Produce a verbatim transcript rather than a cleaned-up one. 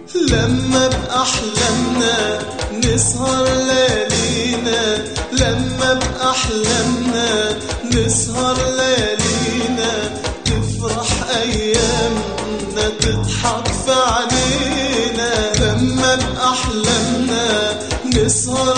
لما بأحلامنا نسهر ليالينا، لما بأحلامنا نسهر ليالينا، تفرح أيامنا تضحك في عينينا. لما بأحلامنا نسهر